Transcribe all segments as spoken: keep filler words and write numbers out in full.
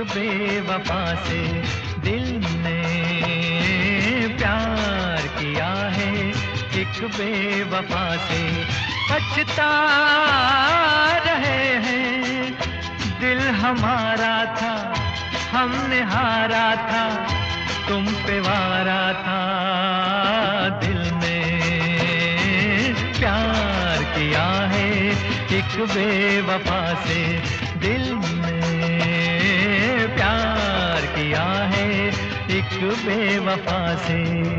बेवफा से दिल ने प्यार किया है, एक बेवफा से पछता रहे हैं। दिल हमारा था, हमने हारा था, तुम पे वारा था। दिल ने प्यार किया है, एक बेवफा से दिल ने प्यार किया है, एक बेवफा से।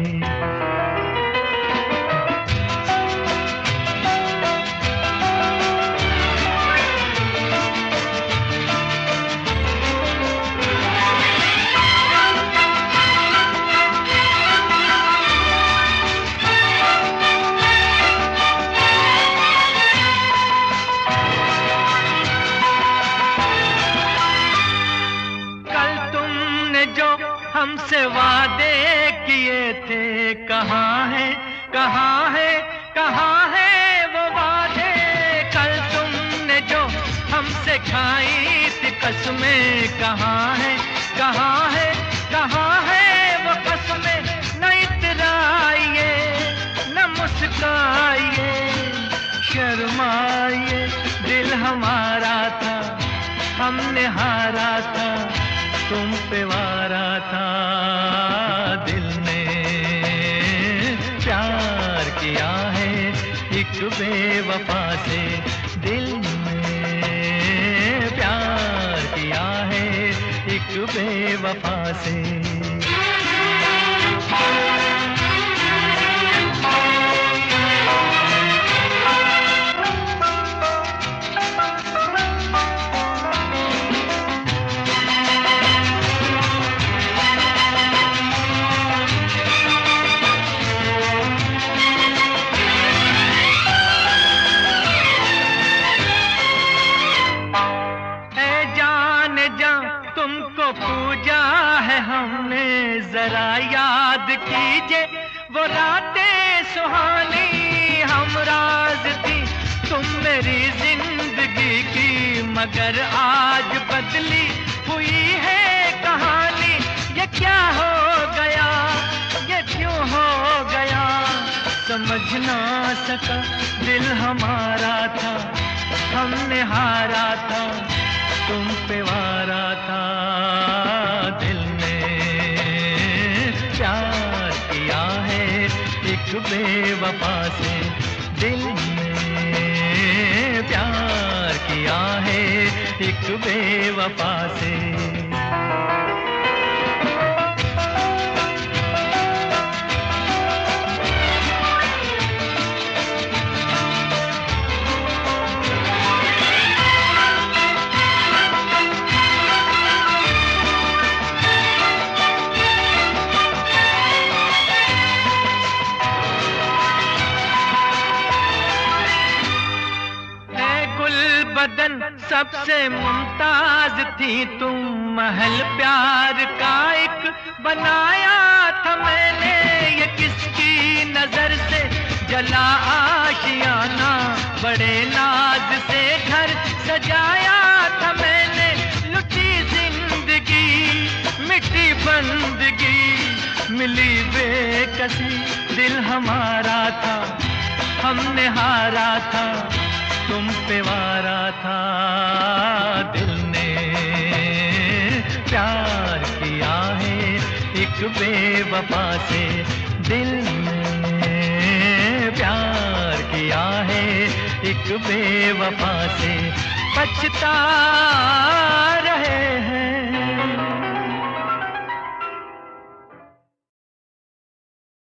हमसे वादे किए थे, कहाँ है कहाँ है कहाँ है वो वादे। कल तुमने जो हमसे खाई थी कसमें, कहाँ है कहाँ है कहाँ है वो कसमें। न इतराइए न मुस्काइए, शर्माइए, दिल हमारा था, हमने हारा था, तुम पे वारा था। दिल ने प्यार किया है, एक बेवफा से दिल ने प्यार किया है, एक बेवफा से। तुमको पूजा है हमने, जरा याद कीजिए वो रातें सुहानी। हम राज थी तुम मेरी जिंदगी की, मगर आज बदली हुई है कहानी। ये क्या हो गया, ये क्यों हो गया, समझ ना सका। दिल हमारा था, हमने हारा था, तुम पे वारा था। दिल ने प्यार किया है, एक बेवफा से दिल ने प्यार किया है, एक बेवफा से। बदन सबसे मुमताज थी तुम, महल प्यार का एक बनाया था मैंने। ये किसकी नजर से जला आशियाना, बड़े नाज से घर सजाया था मैंने। लुटी जिंदगी मिटी बंदगी, मिली बेकसी, दिल हमारा था, हमने हारा था, तुम पे वारा था। दिल ने प्यार किया है, एक बेवफा से दिल ने प्यार किया है, एक बेवफा से पछता रहे हैं।